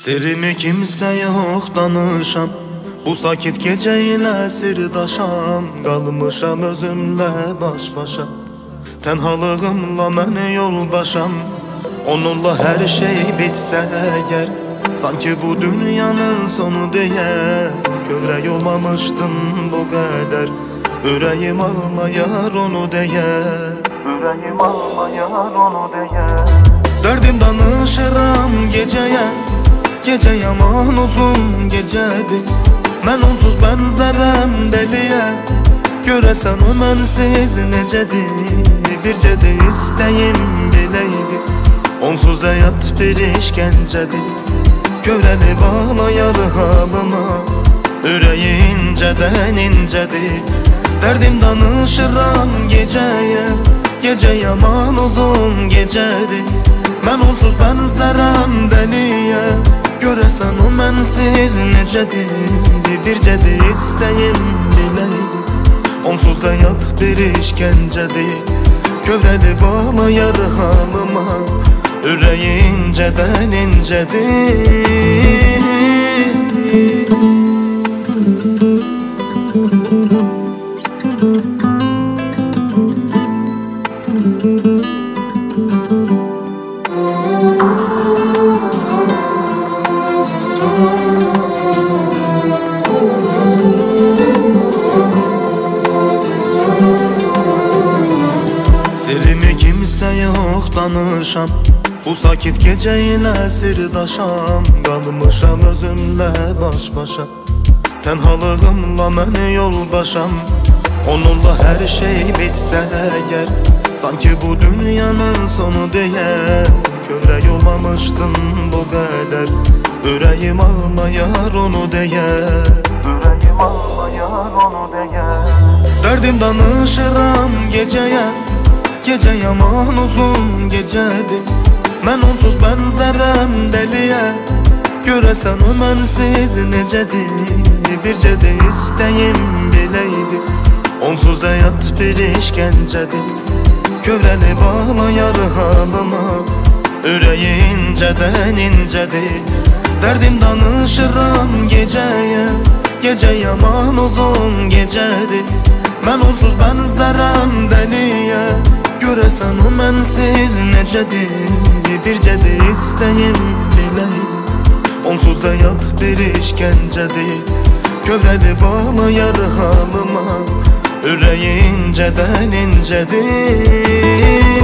Sirimi kimse yok danışam, bu sakit geceyle sirdaşam. Qalmışam özümle baş başa, tenhalığımla mən yoldaşam. Onunla her şey bitse eğer, sanki bu dünyanın sonu diye. Kövrək olmamışdım bu kadar, ürəyim ağlayar onu diye. Ürəyim ağlayar onu diye. Derdim danışıram geceye, gece yaman uzun gecedir. Mən onsuz bənzərəm deliyə, görəsən o mənsiz necədir. Bircə də istəyim biləydi, onsuz həyat bir işgəncədir. Görəni bağlayar halıma, ürəyi incədən incədir. Dərdim danışıram gecəyə, gece yaman uzun gecedir. Mən onsuz bənzərəm dəliyə, görəsən o mənsiz necədir. Bircə də istəyim biləydi, onsuz həyat bir işgəncədir. Kövrəli bağlayar halıma, ürəyi incədən incədir. Sirimi kimse yok danışam, bu sakit geceyle sirdaşam. Qalmışam özümle baş başa, tenhalığımla mən yoldaşam. Onunla her şey bitse eğer, sanki bu dünyanın sonu diye. Kövrək olmamışdım bu kadar, ürəyim ağlayar onu diye. Ürəyim ağlayar onu diye. Derdim danışıram geceye, gece yaman uzun gecedir. Mən onsuz bənzərəm deliyə, görəsən o mənsiz necədir. Bircə də istəyim biləydi, onsuz həyat bir işgəncədir. Kövrəni bağlayar halıma, ürəyi incədən incədir. Dərdim danışıram gecəyə, gece yaman uzun gecedir. Mən onsuz bənzərəm dəliyə, görəsən o mənsiz necədir. Bircə də istəyim biləydi, onsuz həyat bir işgəncədir. Kövrəli bağlayar halıma, ürəyi incədən incədir.